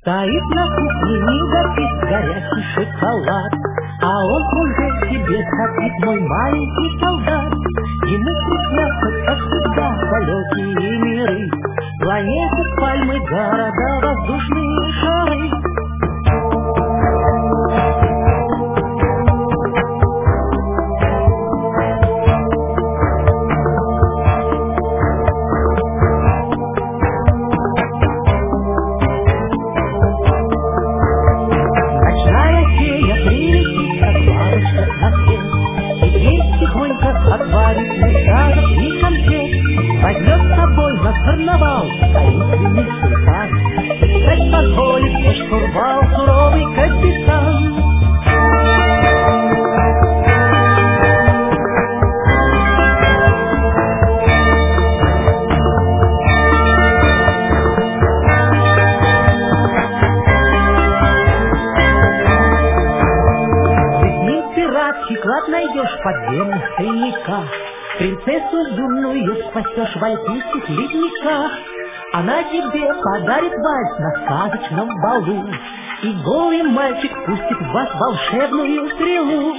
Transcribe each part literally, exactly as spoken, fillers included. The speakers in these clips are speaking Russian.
Стоит на кухне, не горит горячий шоколад, а он уже себе сопит, мой маленький солдат. Ему приснятся, как всегда, далекие миры, планеты, пальмы, города, воздушные шары. Отварит мешков и конфет, возьмет с собой на карнавал таинственный султан. Пусть позволит мне штурвал суровый капитан. Ведь пиратский клад найдешь в подземных тайниках, принцессу юную спасешь в альпийских ледниках. Она тебе подарит вальс на сказочном балу, и голый мальчик пустит в вас волшебную стрелу.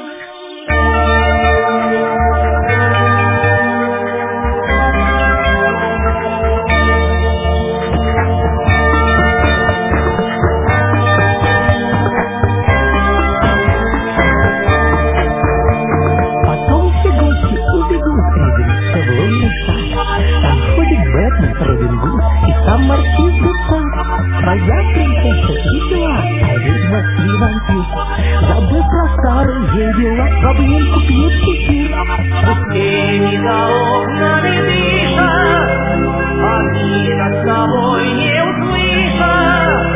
Маркиз Дюкас, моя принцесса весела, а ведьма и вампир. Забыв про старые дела, в обнимку пьют кефир. Пустыни за окнами дышат, они над собой не услышат.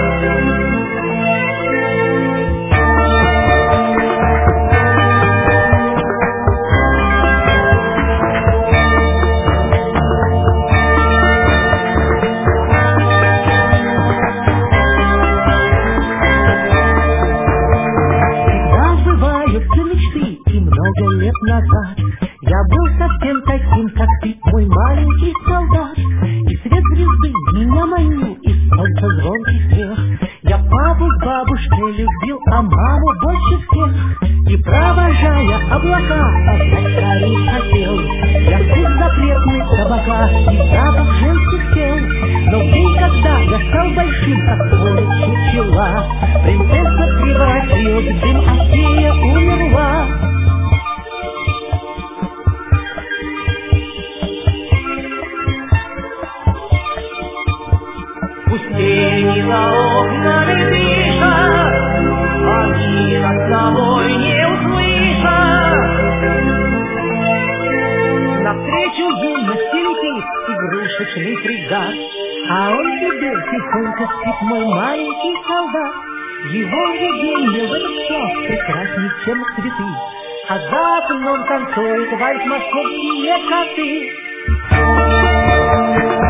Назад я был совсем таким, как ты, мой маленький солдат. И свет звезды меня манил, и солнце звонкий смех. Я папу с бабушкой любил, а маму больше всех. И провожая облака, опять скорей хотел я вкус запретный табака и запах женских тел. Но в день, когда я стал большим, как поле чучела, принцесса превратилась в дым, а фея умерла. Пустыни за окнами дышат, они над собой не услышат. Навстречу юности летит игрушечный фрегат, а он себе тихонько спит, мой маленький солдат. Его видение в этот час прекрасней, чем цветы, а за окном танцует вальс московские коты.